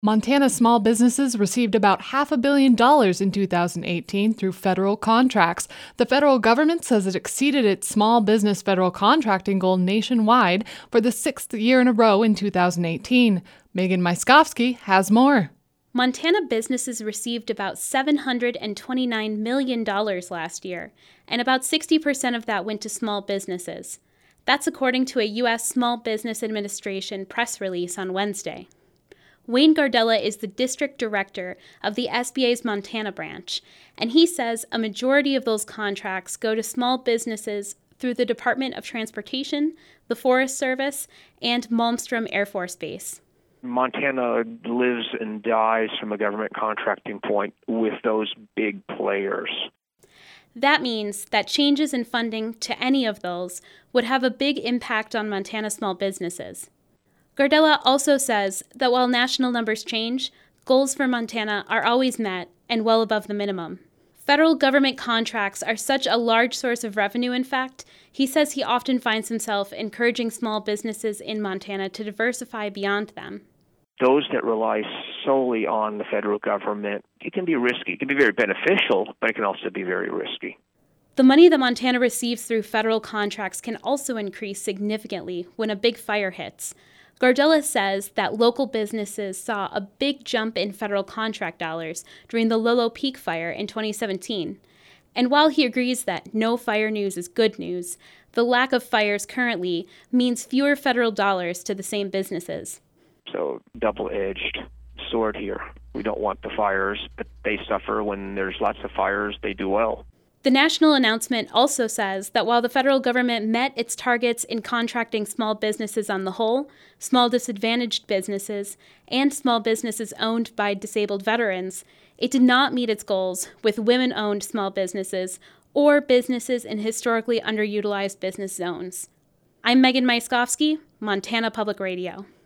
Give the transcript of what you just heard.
Montana small businesses received about $500 million in 2018 through federal contracts. The federal government says it exceeded its small business federal contracting goal nationwide for the sixth year in a row in 2018. Megan Myskowski has more. Montana businesses received about $729 million last year, and about 60% of that went to small businesses. That's according to a U.S. Small Business Administration press release on Wednesday. Wayne Gardella is the district director of the SBA's Montana branch, and he says a majority of those contracts go to small businesses through the Department of Transportation, the Forest Service, and Malmstrom Air Force Base. Montana lives and dies from a government contracting point with those big players. That means that changes in funding to any of those would have a big impact on Montana small businesses. Gardella also says that while national numbers change, goals for Montana are always met and well above the minimum. Federal government contracts are such a large source of revenue, in fact, he says he often finds himself encouraging small businesses in Montana to diversify beyond them. Those that rely solely on the federal government, it can be risky. It can be very beneficial, but it can also be very risky. The money that Montana receives through federal contracts can also increase significantly when a big fire hits. Gardella says that local businesses saw a big jump in federal contract dollars during the Lolo Peak fire in 2017. And while he agrees that no fire news is good news, the lack of fires currently means fewer federal dollars to the same businesses. So, double-edged sword here. We don't want the fires, but they suffer when there's lots of fires. They do well. The national announcement also says that while the federal government met its targets in contracting small businesses on the whole, small disadvantaged businesses, and small businesses owned by disabled veterans, it did not meet its goals with women-owned small businesses or businesses in historically underutilized business zones. I'm Megan Myskowski, Montana Public Radio.